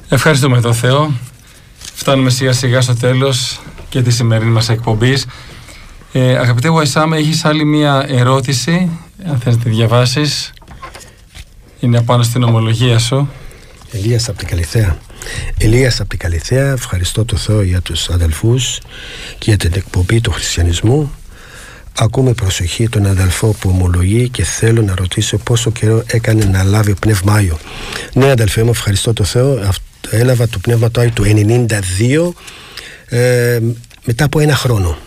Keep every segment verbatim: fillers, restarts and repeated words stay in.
Ευχαριστούμε τον Θεό. Φτάνουμε σιγά σιγά στο τέλος και τη σημερινή μας εκπομπής. Ε, αγαπητέ Γουαϊσάμ, έχεις άλλη μία ερώτηση, αν θες να τη διαβάσεις. Είναι απάνω στην ομολογία σου. Ελίας από την Καλιθέα. Ελίας από την Καλιθέα, ευχαριστώ τον Θεό για τους αδελφούς και για την εκπομπή του χριστιανισμού. Ακούμε προσοχή τον αδελφό που ομολογεί και θέλω να ρωτήσω πόσο καιρό έκανε να λάβει πνεύμα Άγιο. Ναι, αδελφέ μου, ευχαριστώ τον Θεό. Έλαβα το πνεύμα του Άγιο του ενενήντα δύο, ε, μετά από ένα χρόνο.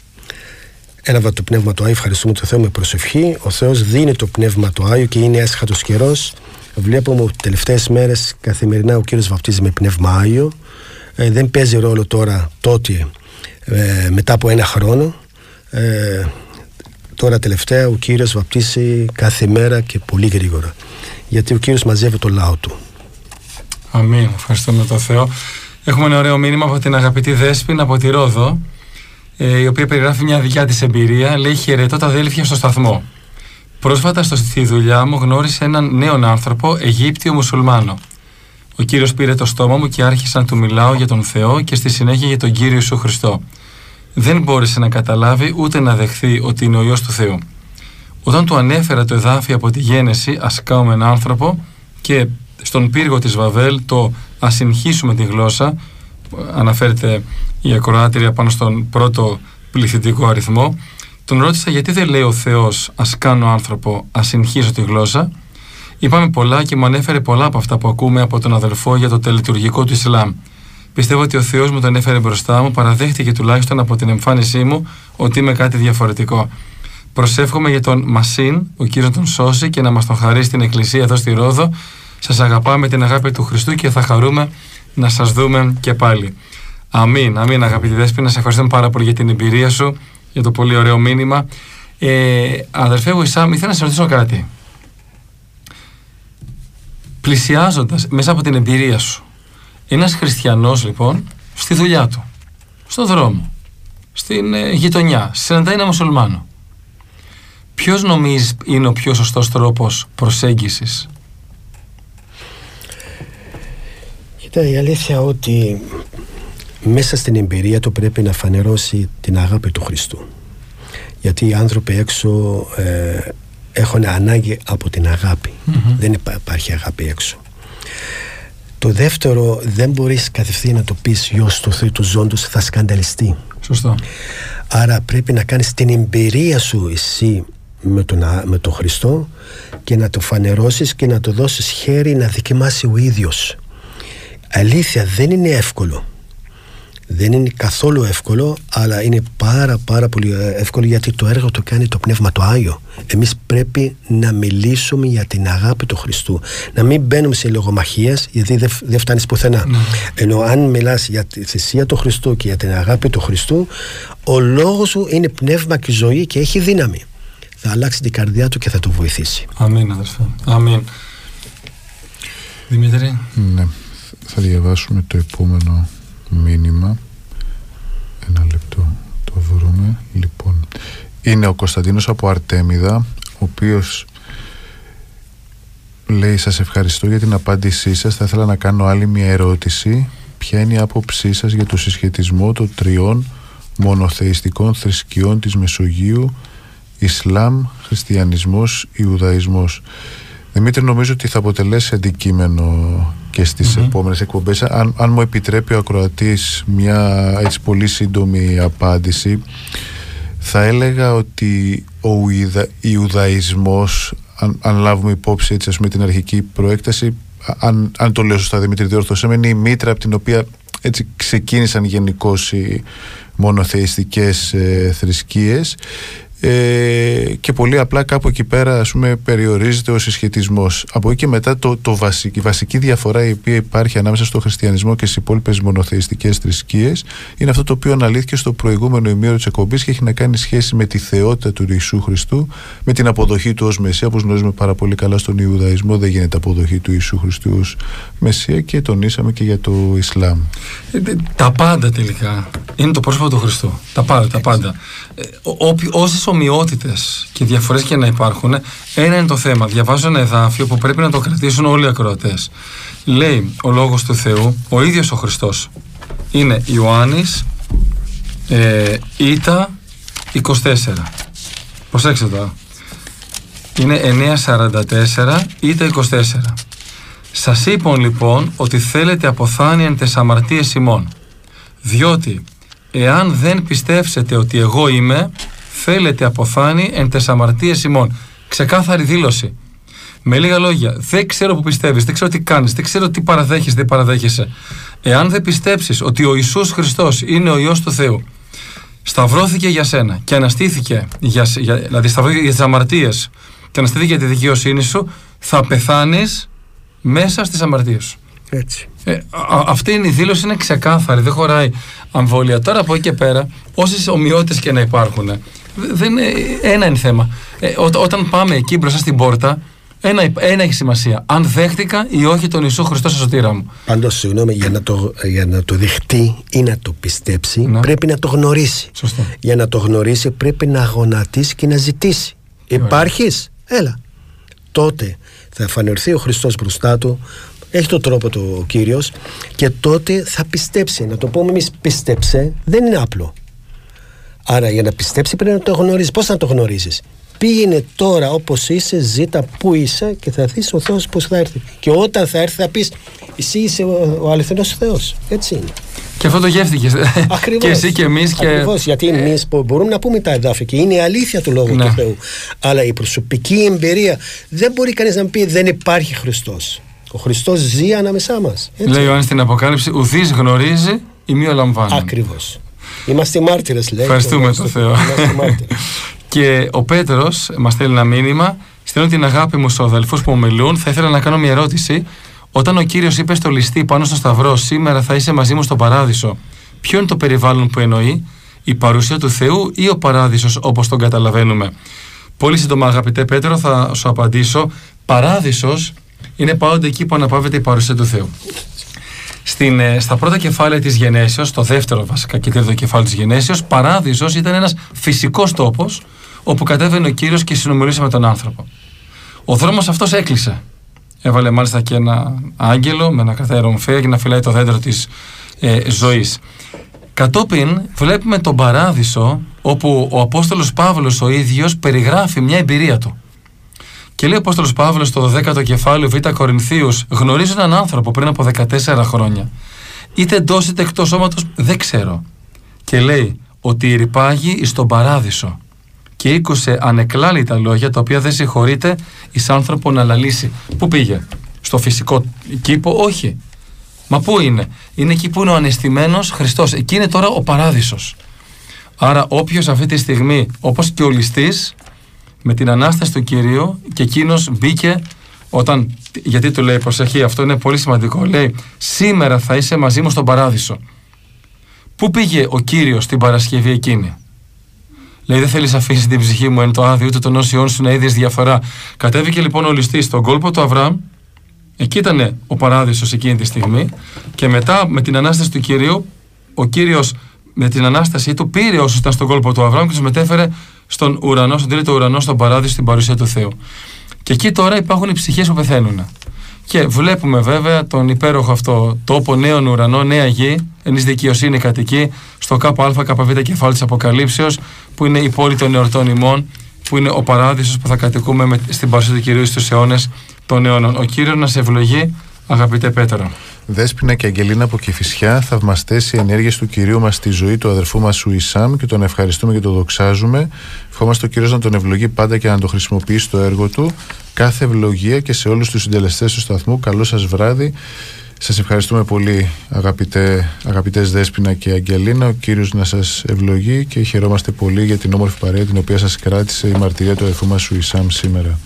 Έλαβα το πνεύμα του Άγιο, ευχαριστούμε τον Θεό, με προσευχή. Ο Θεός δίνει το πνεύμα του Άγιο και είναι έσχατος καιρός. Βλέπουμε ότι τελευταίες μέρες καθημερινά ο Κύριος βαπτίζει με πνεύμα Άγιο. Ε, δεν παίζει ρόλο τώρα τότε, ε, μετά από ένα χρόνο. Ε, τώρα τελευταία ο Κύριος βαπτίζει κάθε μέρα και πολύ γρήγορα, γιατί ο Κύριος μαζεύει το λαό του. Αμήν, ευχαριστούμε τον Θεό. Έχουμε ένα ωραίο μήνυμα από την αγαπητή Δέσποινα από τη Ρόδο, ε, η οποία περιγράφει μια δικιά της εμπειρία. Λέει: χαιρετώ τα αδέλφια στο σταθμό. Πρόσφατα στο, στη δουλειά μου γνώρισε έναν νέον άνθρωπο, Αιγύπτιο μουσουλμάνο. Ο Κύριος πήρε το στόμα μου και άρχισα να του μιλάω για τον Θεό και στη συνέχεια για τον Κύριο Ιησού Χριστό. Δεν μπόρεσε να καταλάβει ούτε να δεχθεί ότι είναι ο Υιός του Θεού. Όταν του ανέφερα το εδάφιο από τη Γένεση, ας κάνουμε έναν άνθρωπο, και στον πύργο της Βαβέλ το ας συγχύσουμε τη γλώσσα, αναφέρεται η ακροάτρια πάνω στον πρώτο πληθυντικό αριθμό, τον ρώτησα γιατί δεν λέει ο Θεός ας κάνω άνθρωπο, ας συγχύσω τη γλώσσα. Είπαμε πολλά και μου ανέφερε πολλά από αυτά που ακούμε από τον αδελφό για το τελετουργικό του Ισλάμ. Πιστεύω ότι ο Θεός μου τον έφερε μπροστά μου, παραδέχτηκε τουλάχιστον από την εμφάνισή μου ότι είμαι κάτι διαφορετικό. Προσεύχομαι για τον Μασίν, ο Κύριος τον σώσει και να μας τον χαρίσει στην εκκλησία εδώ στη Ρόδο. Σας αγαπάμε την αγάπη του Χριστού και θα χαρούμε να σας δούμε και πάλι. Αμήν, αμήν αγαπητή Δέσποινα, σε ευχαριστούμε πάρα πολύ για την εμπειρία σου, για το πολύ ωραίο μήνυμα. Ε, αδερφέ Γουαϊσάμ, ήθελα να σε ρωτήσω κάτι. Πλησιάζοντας μέσα από την εμπειρία σου, ένας χριστιανός λοιπόν στη δουλειά του, στον δρόμο, στην ε, γειτονιά, συναντάει ένα μουσουλμάνο. Ποιος νομίζεις είναι ο πιο σωστός τρόπος προσέγγισης? Κοίτα, η αλήθεια ότι μέσα στην εμπειρία του πρέπει να φανερώσει την αγάπη του Χριστού. Γιατί οι άνθρωποι έξω ε, έχουν ανάγκη από την αγάπη. Mm-hmm. Δεν υπάρχει αγάπη έξω. Το δεύτερο, δεν μπορείς κατευθείαν να το πεις Υιός του Θεού του ζώντος, θα σκανδαλιστεί. Σωστό. Άρα πρέπει να κάνεις την εμπειρία σου εσύ με τον, με τον Χριστό και να το φανερώσεις και να το δώσεις χέρι να δοκιμάσει ο ίδιος. Αλήθεια, δεν είναι εύκολο. Δεν είναι καθόλου εύκολο, αλλά είναι πάρα πάρα πολύ εύκολο, γιατί το έργο το κάνει το Πνεύμα το Άγιο. Εμείς πρέπει να μιλήσουμε για την αγάπη του Χριστού. Να μην μπαίνουμε σε λογομαχίες, γιατί δεν δε φτάνεις πουθενά. Mm. Ενώ αν μιλάς για τη θυσία του Χριστού και για την αγάπη του Χριστού, ο λόγος σου είναι πνεύμα και ζωή και έχει δύναμη. Θα αλλάξει την καρδιά του και θα του βοηθήσει. Αμήν, αδερφέ. Αμήν. Δημήτρη. Ναι. Θα διαβάσουμε το επόμενο μήνυμα. Ένα λεπτό το βρούμε. Λοιπόν, είναι ο Κωνσταντίνος από Αρτέμιδα, ο οποίος λέει: σας ευχαριστώ για την απάντησή σας. Θα ήθελα να κάνω άλλη μια ερώτηση. Ποια είναι η άποψή σας για το συσχετισμό των τριών μονοθεϊστικών θρησκειών της Μεσογείου, Ισλάμ, Χριστιανισμός, Ιουδαϊσμός? Δημήτρη, νομίζω ότι θα αποτελέσει αντικείμενο και στις mm-hmm. επόμενες εκπομπές. Αν, αν μου επιτρέπει ο ακροατής μια έτσι πολύ σύντομη απάντηση, θα έλεγα ότι ο Ιουδα, Ιουδαϊσμός, αν, αν λάβουμε υπόψη έτσι, ας πούμε, την αρχική προέκταση, αν, αν το λέω σωστά Δημήτρη, διόρθωσέ με, είναι η μήτρα από την οποία έτσι ξεκίνησαν γενικώς οι μονοθεϊστικές ε, θρησκείες. Ε, και πολύ απλά κάπου εκεί πέρα, ας πούμε, περιορίζεται ο συσχετισμός. Από εκεί και μετά το, το βασική, η βασική διαφορά η οποία υπάρχει ανάμεσα στο χριστιανισμό και στις υπόλοιπες μονοθεϊστικές θρησκείες είναι αυτό το οποίο αναλύθηκε στο προηγούμενο ημίωρο της εκπομπής και έχει να κάνει σχέση με τη θεότητα του Ιησού Χριστού, με την αποδοχή του ως Μεσσία. Όπως γνωρίζουμε πάρα πολύ καλά, στον Ιουδαϊσμό δεν γίνεται αποδοχή του Ιησού Χριστού ως Μεσσία, και τονίσαμε και για το Ισλάμ. Τα πάντα τελικά είναι το πρόσωπο του Χριστού. Τα πάντα, τα πάντα. Ε, όσες ομοιότητες και διαφορές και να υπάρχουν, ένα είναι το θέμα. Διαβάζω ένα εδάφιο που πρέπει να το κρατήσουν όλοι οι ακροατές. Λέει ο Λόγος του Θεού, ο ίδιος ο Χριστός. Είναι Ιωάννης ε, Ήτα είκοσι τέσσερα. Προσέξτε τώρα. Είναι εννιά σαράντα τέσσερα Ήτα είκοσι τέσσερα. Σας είπαν λοιπόν ότι θέλετε αποθάνει εν τες αμαρτίες ημών, διότι εάν δεν πιστεύσετε ότι εγώ είμαι, θέλετε αποθάνει εν τες αμαρτίες ημών. Ξεκάθαρη δήλωση. Με λίγα λόγια, δεν ξέρω που πιστεύεις, δεν ξέρω τι κάνεις, δεν ξέρω τι παραδέχεσαι, δεν παραδέχεσαι. Εάν δεν πιστέψεις ότι ο Ιησούς Χριστός είναι ο Υιός του Θεού, σταυρώθηκε για σένα και αναστήθηκε, για, για, δηλαδή σταυρώθηκε για τις αμαρτίες και αναστήθηκε για τη δικαιοσύνη σου, θα πεθάνεις μέσα στις αμαρτίες σου. Έτσι. Ε, α, αυτή είναι η δήλωση, είναι ξεκάθαρη, δεν χωράει αμβόλια. Τώρα από εκεί και πέρα, όσες ομοιότητες και να υπάρχουν, δεν, ένα είναι θέμα. Ε, ό, όταν πάμε εκεί μπροστά στην πόρτα, ένα, ένα έχει σημασία. Αν δέχτηκα ή όχι τον Ιησού Χριστό σαν σωτήρα μου. Πάντως, συγγνώμη, για να το, για να το δεχτεί ή να το πιστέψει, να. πρέπει να το γνωρίσει. Σωστό. Για να το γνωρίσει, πρέπει να γονατίσει και να ζητήσει. Υπάρχεις, έλα. Τότε θα εμφανιστεί ο Χριστός μπροστά του. Έχει τον τρόπο του ο Κύριος και τότε θα πιστέψει. Να το πούμε εμείς, πίστεψε, δεν είναι απλό. Άρα για να πιστέψει πρέπει να το γνωρίζεις. Πώς να το γνωρίζεις? Πήγαινε τώρα όπως είσαι, ζήτα που είσαι και θα δεις ο Θεός πώς θα έρθει. Και όταν θα έρθει θα πεις, εσύ είσαι ο, ο αληθινός Θεός. Έτσι είναι. Και αυτό το γεύτηκες. Και εσύ και εμείς. Και... Ακριβώς, γιατί εμείς μπορούμε να πούμε τα εδάφια και είναι η αλήθεια του Λόγου ναι. του Θεού. Αλλά η προσωπική εμπειρία δεν μπορεί κανείς να πει δεν υπάρχει Χριστός. Ο Χριστός ζει ανάμεσά μας. Έτσι. Λέει ο Ιωάννης στην Αποκάλυψη, ουδής γνωρίζει ή μη λαμβάνει. Ακριβώς. Είμαστε μάρτυρες, λέει. Ευχαριστούμε τον Θεό. Και ο Πέτρος μας στέλνει ένα μήνυμα. Στέλνω την αγάπη μου στους αδελφούς που μου μιλούν. Θα ήθελα να κάνω μια ερώτηση. Όταν ο Κύριος είπε στο ληστή πάνω στο Σταυρό, σήμερα θα είσαι μαζί μου στον Παράδεισο, ποιο είναι το περιβάλλον που εννοεί? Η παρουσία του Θεού ή ο Παράδεισος όπως τον καταλαβαίνουμε? Πολύ σύντομα, αγαπητέ Πέτρο, θα σου απαντήσω. Παράδεισος είναι πάντα εκεί που αναπαύεται η παρουσία του Θεού. Στην, στα πρώτα κεφάλαια της Γενέσεως, το δεύτερο βασικά και τρίτο κεφάλαιο της Γενέσεως, Παράδεισος ήταν ένας φυσικός τόπος όπου κατέβαινε ο Κύριος και συνομιλούσε με τον άνθρωπο. Ο δρόμος αυτός έκλεισε. Έβαλε μάλιστα και ένα άγγελο με ένα καθαρομφαία για να φυλάει το δέντρο της ε, ζωής. Κατόπιν βλέπουμε τον Παράδεισο όπου ο Απόστολος Παύλος ο ίδιος περιγράφει μια εμπειρία του. Και λέει ο Απόστολος Παύλος στο δωδέκατο κεφάλαιο Β' Κορινθίους, γνωρίζω έναν άνθρωπο πριν από δεκατέσσερα χρόνια. Είτε εντός είτε εκτός σώματος, δεν ξέρω. Και λέει ότι ρυπάγει στον Παράδεισο. Και ήκουσε ανεκλάλητα λόγια τα οποία δεν συγχωρείται εις άνθρωπο να λαλήσει. Πού πήγε? Στο φυσικό κήπο? Όχι. Μα πού είναι? Είναι εκεί που είναι ο αναισθημένος Χριστός. Εκεί είναι τώρα ο Παράδεισος. Άρα όποιος αυτή τη στιγμή, όπως και ο ληστής, με την Ανάσταση του Κυρίου, και εκείνος μπήκε όταν, γιατί του λέει προσεχή, αυτό είναι πολύ σημαντικό, λέει σήμερα θα είσαι μαζί μου στον Παράδεισο. Πού πήγε ο Κύριος την Παρασκευή εκείνη? Λέει δεν θέλεις να αφήσεις την ψυχή μου εν το άδειο ούτε των όσιών σου να είδες διαφορά. Κατέβηκε λοιπόν ο ληστής στον κόλπο του Αβραάμ, εκεί ήταν ο Παράδεισος εκείνη τη στιγμή, και μετά με την Ανάσταση του Κυρίου ο Κύριος με την Ανάστασή του πήρε όσους ήταν στον κόλπο του Αβραάμ και τους μετέφερε στον ουρανό, στον τρίτο ουρανό, στον Παράδεισο, στην παρουσία του Θεού. Και εκεί τώρα υπάρχουν οι ψυχές που πεθαίνουν. Και βλέπουμε βέβαια τον υπέροχο αυτό τόπο, νέον ουρανό, νέα γη, ενής δικαιοσύνη κατοικεί, στο ΚΑ ΚΒ κεφάλαιο της Αποκαλύψεως, που είναι η πόλη των εορτών ημών, που είναι ο Παράδεισος που θα κατοικούμε με, στην παρουσία του Κυρίου στους αιώνες των αιώνων. Ο Κύριος να σε ευλογεί, αγαπητέ Πέτρο. Δέσποινα και Αγγελίνα από Κηφισιά, θαυμαστές οι ενέργειες του Κυρίου μας στη ζωή του αδερφού μας Ουισάμ και τον ευχαριστούμε και τον δοξάζουμε. Ευχόμαστε ο Κύριος να τον ευλογεί πάντα και να τον χρησιμοποιήσει στο έργο του. Κάθε ευλογία και σε όλους τους συντελεστές του σταθμού. Καλό σας βράδυ. Σας ευχαριστούμε πολύ, αγαπητέ, αγαπητές Δέσποινα και Αγγελίνα. Ο Κύριος να σας ευλογεί και χαιρόμαστε πολύ για την όμορφη παρέα την οποία σας κράτησε η μαρτυρία του αδερφού μας Ουισάμ σήμερα.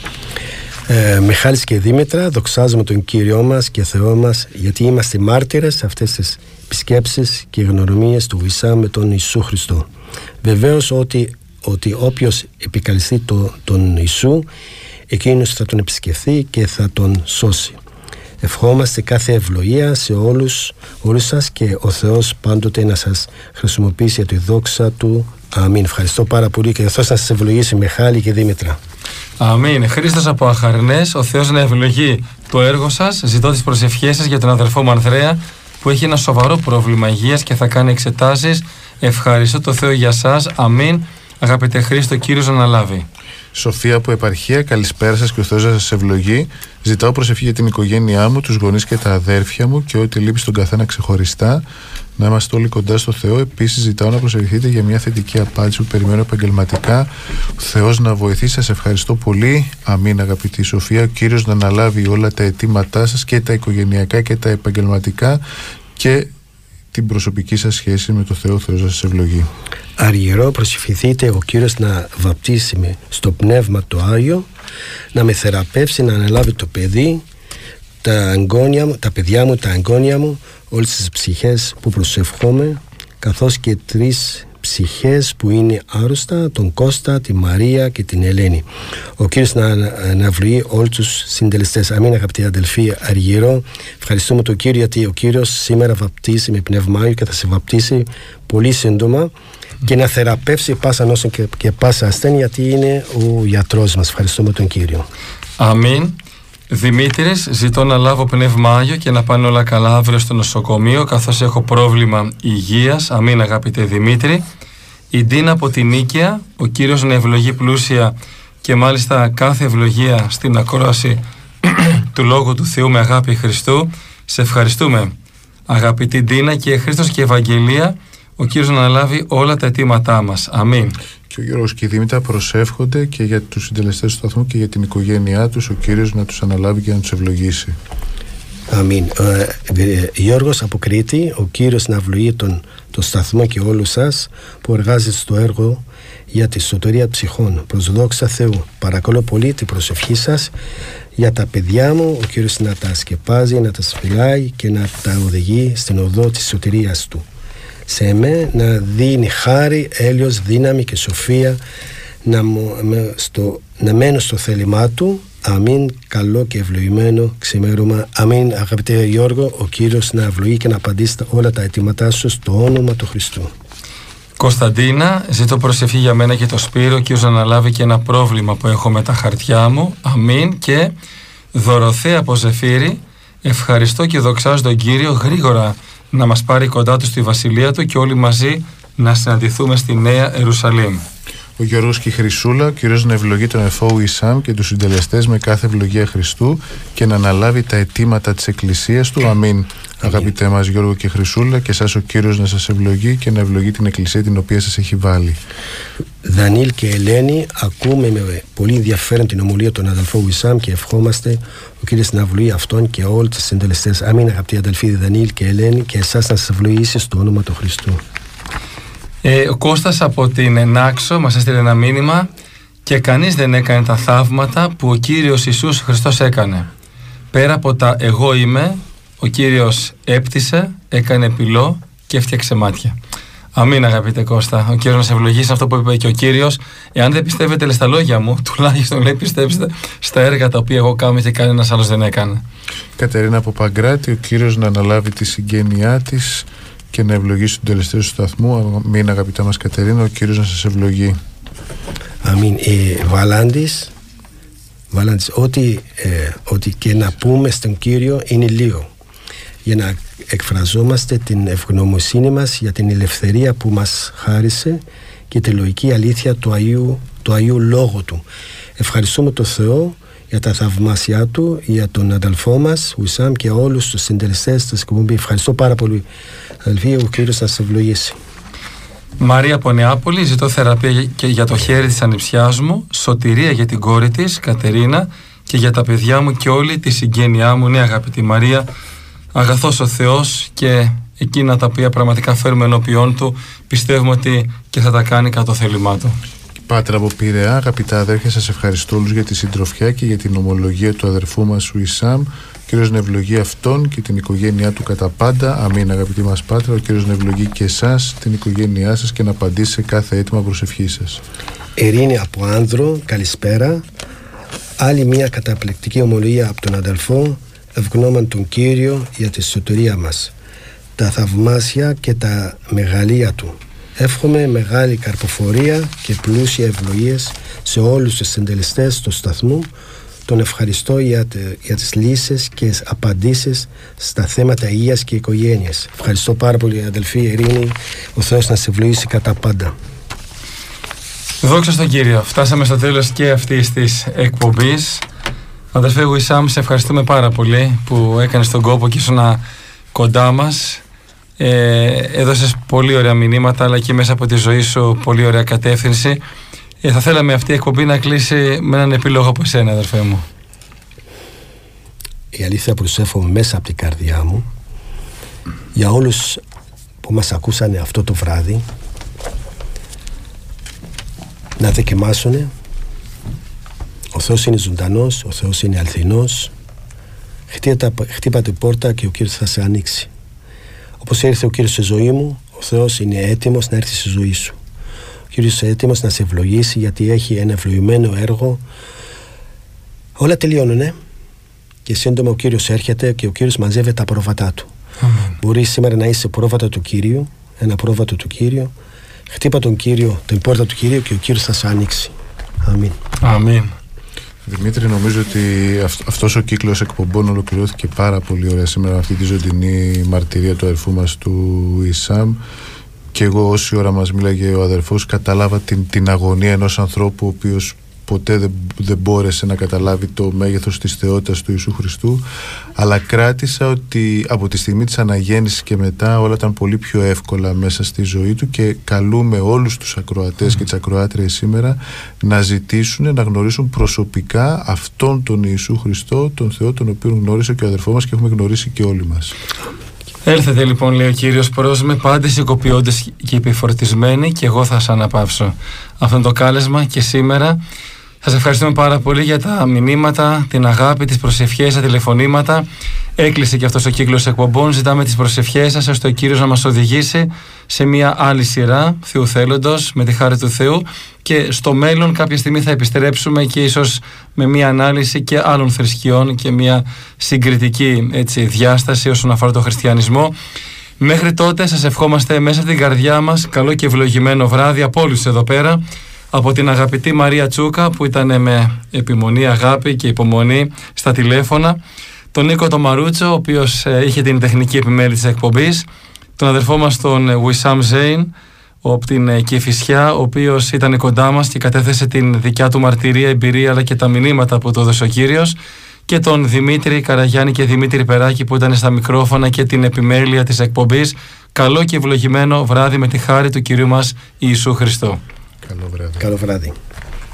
Ε, Μιχάλης και Δήμητρα, δοξάζουμε τον Κύριό μας και Θεό μας, γιατί είμαστε μάρτυρες σε αυτές τις επισκέψεις και γνωριμίες του Ουισάμ με τον Ιησού Χριστό. Βεβαίως ότι, ότι όποιος επικαλεστεί το, τον Ιησού, εκείνος θα τον επισκεφθεί και θα τον σώσει. Ευχόμαστε κάθε ευλογία σε όλους, όλους σας, και ο Θεός πάντοτε να σας χρησιμοποιήσει για τη δόξα του. Αμήν. Ευχαριστώ πάρα πολύ και ο Θεός να σας ευλογήσει, Μιχάλη και Δήμητρα. Αμήν. Χρήστος από Αχαρνές, ο Θεός να ευλογεί το έργο σας. Ζητώ τις προσευχές σας για τον αδερφό μου Ανδρέα, που έχει ένα σοβαρό πρόβλημα υγείας και θα κάνει εξετάσεις. Ευχαριστώ το Θεό για σας. Αμήν. Αγαπητέ Χρήστο, Κύριος να αναλάβει. Σοφία από Επαρχία, καλησπέρα σας και ο Θεός να σας ευλογεί. Ζητάω προσευχή για την οικογένειά μου, τους γονείς και τα αδέρφια μου και ό,τι λείπει στον καθένα ξεχωριστά. Να είμαστε όλοι κοντά στο Θεό. Επίσης, ζητάω να προσευχηθείτε για μια θετική απάντηση που περιμένω επαγγελματικά. Ο Θεός να βοηθήσει. Σας ευχαριστώ πολύ. Αμήν, αγαπητή Σοφία. Ο Κύριος να αναλάβει όλα τα αιτήματά σας, και τα οικογενειακά και τα επαγγελματικά, και την προσωπική σας σχέση με το Θεό. Ο Θεός να σας ευλογεί. Αργυρό, προσευχηθείτε ο Κύριος να βαπτίσει με στο Πνεύμα το Άγιο, να με θεραπεύσει, να αναλάβει το παιδί, τα εγγόνια μου, τα παιδιά μου, τα εγγόνια μου, όλες τις ψυχές που προσευχόμαι, καθώς και τρεις ψυχές που είναι άρρωστα, τον Κώστα, τη Μαρία και την Ελένη. Ο Κύριος να αναβλεί όλους τους συντελεστές. Αμήν, αγαπητοί αδελφοί. Αργυρό, ευχαριστούμε τον Κύριο, γιατί ο Κύριος σήμερα βαπτίσει με Πνεύμα Άγιο και θα σε βαπτίσει πολύ σύντομα και να θεραπεύσει πάσα νόσο και, και πάσα ασθένεια, γιατί είναι ο γιατρός μας. Ευχαριστούμε τον Κύριο. Αμήν. Δημήτρης, ζητώ να λάβω Πνεύμα Άγιο και να πάνε όλα καλά αύριο στο νοσοκομείο, καθώς έχω πρόβλημα υγείας. Αμήν, αγαπητέ Δημήτρη. Η Ντίνα από την Νίκαια, ο Κύριος να ευλογεί πλούσια και μάλιστα κάθε ευλογία στην ακρόαση του Λόγου του Θεού με αγάπη Χριστού. Σε ευχαριστούμε, αγαπητή Ντίνα, και Χρήστος και Ευαγγελία, ο Κύριος να αναλάβει όλα τα αιτήματά μας. Αμήν. Και ο Γιώργος και η Δήμητρα προσεύχονται και για τους συντελεστές του σταθμού και για την οικογένειά τους. Ο Κύριος να τους αναλάβει και να τους ευλογήσει. Αμήν. Ε, ε, Γιώργος από Κρήτη, ο Κύριος να ευλογεί τον, τον σταθμό και όλους σας που εργάζεστε στο έργο για τη σωτηρία ψυχών. Προς δόξα Θεού. Παρακαλώ πολύ την προσευχή σας για τα παιδιά μου, ο Κύριος να τα σκεπάζει, να τα σφυλάει και να τα οδηγεί στην οδό της σωτηρίας Του. Σε εμέ να δίνει χάρη, έλεος, δύναμη και σοφία, να, με, στο, να μένω στο θέλημά Του. Αμήν. Καλό και ευλογημένο ξημέρωμα. Αμήν. Αγαπητέ Γιώργο, ο Κύριος να ευλογεί και να απαντήσει όλα τα αιτήματά σου στο όνομα του Χριστού. Κωνσταντίνα, ζητώ προσευχή για μένα και το Σπύρο, ο Κύριος να αναλάβει και ένα πρόβλημα που έχω με τα χαρτιά μου. Αμήν. Και Δωροθέα από Ζεφύρη, ευχαριστώ και δοξάζω τον Κύριο γρήγορα να μας πάρει κοντά Του στη Βασιλεία Του και όλοι μαζί να συναντηθούμε στη Νέα Ιερουσαλήμ. Ο Γιώργος και η Χρυσούλα, ο Κύριος να ευλογεί τον εφόου Ισάμ και τους συντελεστές με κάθε ευλογία Χριστού και να αναλάβει τα αιτήματα της Εκκλησίας Του. Αμήν. Αμήν. Αγαπητέ μας Γιώργο και Χρυσούλα, και εσάς ο Κύριος να σας ευλογεί και να ευλογεί την Εκκλησία την οποία σας έχει βάλει. Δανίλ και Ελένη, ακούμε με πολύ ενδιαφέρον την ομιλία των αδελφών Ισάμ και ευχόμαστε ο Κύριος να ευλογεί αυτόν και όλους τους συντελεστές. Αμήν, αγαπητοί αδελφοί Δανίλ και Ελένη, και εσάς να σας ευλογήσει στο όνομα του Χριστού. Ε, ο Κώστας από την Ενάξο μας έστειλε ένα μήνυμα: και κανείς δεν έκανε τα θαύματα που ο Κύριος Ιησούς Χριστός έκανε. Πέρα από τα εγώ είμαι, ο Κύριος έπτυσε, έκανε πυλό και έφτιαξε μάτια. Αμήν, αγαπητέ Κώστα. Ο Κύριος να σε ευλογήσει, αυτό που είπε και ο Κύριος. Εάν δεν πιστεύετε στα λόγια μου, τουλάχιστον λέει πιστέψτε στα έργα τα οποία εγώ κάνω και κανένας άλλος δεν έκανε. Κατερίνα από Παγκράτη, ο Κύριος να αναλάβει τη συγγένειά της και να ευλογήσει τον τελεστές του σταθμού. Αμήν, αγαπητά μας Κατερίνα, ο Κύριος να σας ευλογεί. Αμήν. Ε, Βαλάντης, Βαλάντης ό,τι, ε, ό,τι και να πούμε στον Κύριο είναι λίγο, για να εκφραζόμαστε την ευγνωμοσύνη μας για την ελευθερία που μας χάρισε και τη λογική αλήθεια του Αγίου, του Αγίου Λόγου Του. Ευχαριστούμε τον Θεό για τα θαυμάσια Του, για τον αδελφό μας Ουσάμ και όλους τους συντελεστές της εκπομπής. Ευχαριστώ πάρα πολύ, αδελφοί. Ο Κύριος να σας ευλογήσει. Μαρία από Νεάπολη, ζητώ θεραπεία και για το χέρι της ανιψιάς μου, σωτηρία για την κόρη της Κατερίνα και για τα παιδιά μου και όλη τη συγγένειά μου. Ναι, αγαπητή Μαρία, αγαθός ο Θεός, και εκείνα τα οποία πραγματικά φέρουμε ενώπιόν Του πιστεύουμε ότι και θα τα κάνει κατά το θέλημά Του. Πάτρα από Πειραιά, αγαπητά αδέρφια, σας ευχαριστώ όλους για τη συντροφιά και για την ομολογία του αδερφού μας ο Ισάμ. Ο Κύριος να ευλογεί αυτόν και την οικογένειά του κατά πάντα. Αμήν, αγαπητοί μας Πάτρα. Ο Κύριος να ευλογεί και εσάς, την οικογένειά σας, και να απαντήσει σε κάθε αίτημα προσευχή σας. Ειρήνη από Άνδρο, καλησπέρα. Άλλη μια καταπληκτική ομολογία από τον αδελφό. Ευγνώμων τον Κύριο για τη σωτηρία μας, τα θαυμάσια και τα μεγαλεία Του. Εύχομαι μεγάλη καρποφορία και πλούσια ευλογίες σε όλους τους συντελεστές του σταθμού. Τον ευχαριστώ για, τε, για τις λύσεις και απαντήσεις στα θέματα υγείας και οικογένειας. Ευχαριστώ πάρα πολύ, αδελφή Ειρήνη. Ο Θεός να σε ευλογήσει κατά πάντα. Δόξα στον Κύριο. Φτάσαμε στο τέλος και αυτής της εκπομπής. Αδελφέ Γουισάμ, σε ευχαριστούμε πάρα πολύ που έκανες τον κόπο και ήσουν κοντά μας. Ε, έδωσες πολύ ωραία μηνύματα, αλλά και μέσα από τη ζωή σου πολύ ωραία κατεύθυνση. Ε, θα θέλαμε αυτή η εκπομπή να κλείσει με έναν επίλογο από εσένα, αδερφέ μου. Η αλήθεια προσεύχομαι μέσα από την καρδιά μου για όλους που μας ακούσανε αυτό το βράδυ να δοκιμάσουνε. Ο Θεός είναι ζωντανός, ο Θεός είναι αληθινός. Χτύπα την πόρτα και ο Κύριος θα σε ανοίξει. Όπως ήρθε ο Κύριος στη ζωή μου, ο Θεός είναι έτοιμος να έρθει στη ζωή σου. Ο Κύριος είναι έτοιμος να σε ευλογήσει, γιατί έχει ένα ευλογημένο έργο. Όλα τελειώνουνε και σύντομα ο Κύριος έρχεται και ο Κύριος μαζεύει τα πρόβατά του. Amen. Μπορεί σήμερα να είσαι πρόβατα του Κύριου, ένα πρόβατο του Κύριου. Χτύπα τον Κύριο, την πόρτα του Κυρίου και ο Κύριος θα σε ανοίξει. Αμήν. Αμήν. Δημήτρη, νομίζω ότι αυ- αυτός ο κύκλος εκπομπών ολοκληρώθηκε πάρα πολύ ωραία σήμερα, αυτή τη ζωντινή μαρτυρία του αδερφού μας του Ισάμ. Και εγώ, όση ώρα μας μίλαγε ο αδερφός, καταλάβα την, την αγωνία ενός ανθρώπου ο οποίος ποτέ δεν, δεν μπόρεσε να καταλάβει το μέγεθος της θεότητας του Ιησού Χριστού, αλλά κράτησα ότι από τη στιγμή της αναγέννησης και μετά όλα ήταν πολύ πιο εύκολα μέσα στη ζωή του, και καλούμε όλους τους ακροατές mm. και τις ακροάτριες σήμερα να ζητήσουν να γνωρίσουν προσωπικά αυτόν τον Ιησού Χριστό, τον Θεό, τον οποίο γνώρισε και ο αδερφός μας και έχουμε γνωρίσει και όλοι μας. Έλθετε λοιπόν, λέει ο Κύριος, προς με πάντες οικοποιώντες και επιφορτισμένοι, και εγώ θα σας αναπαύσω. Αυτό είναι το κάλεσμα και σήμερα. Σας ευχαριστούμε πάρα πολύ για τα μηνύματα, την αγάπη, τις προσευχές, τα τηλεφωνήματα. Έκλεισε και αυτός ο κύκλος εκπομπών. Ζητάμε τις προσευχές σας ώστε ο Κύριος να μας οδηγήσει σε μια άλλη σειρά Θεού θέλοντος, με τη χάρη του Θεού, και στο μέλλον κάποια στιγμή θα επιστρέψουμε και ίσως με μια ανάλυση και άλλων θρησκειών και μια συγκριτική, έτσι, διάσταση όσον αφορά τον χριστιανισμό. Μέχρι τότε σας ευχόμαστε μέσα από την καρδιά μας καλό και ευλογημένο βράδυ από όλους εδώ πέρα. Από την αγαπητή Μαρία Τσούκα, που ήταν με επιμονή, αγάπη και υπομονή στα τηλέφωνα, τον Νίκο τον Μαρούτσο, ο οποίος ε, είχε την τεχνική επιμέλεια της εκπομπής, τον αδερφό μας τον Wissam Zein από την ε, Κηφισιά, ο οποίος ήταν κοντά μας και κατέθεσε την δικιά του μαρτυρία, εμπειρία, αλλά και τα μηνύματα που το έδωσε ο Κύριος, και τον Δημήτρη Καραγιάννη και Δημήτρη Περάκη που ήταν στα μικρόφωνα και την επιμέλεια της εκπομπής. Καλό και ευλογημένο βράδυ με τη χάρη του Κυρίου μας Ιησού Χριστού. Καλό βράδυ. Καλό βράδυ.